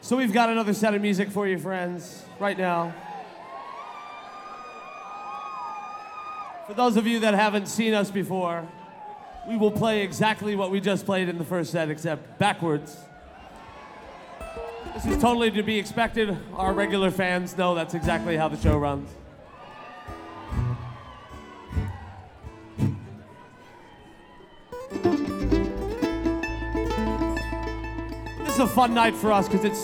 So we've got another set of music for you, friends, right now. For those of you that haven't seen us before, we will play exactly what we just played in the first set, except backwards. This is totally to be expected. Our regular fans know that's exactly how the show runs. This is a fun night for us because it's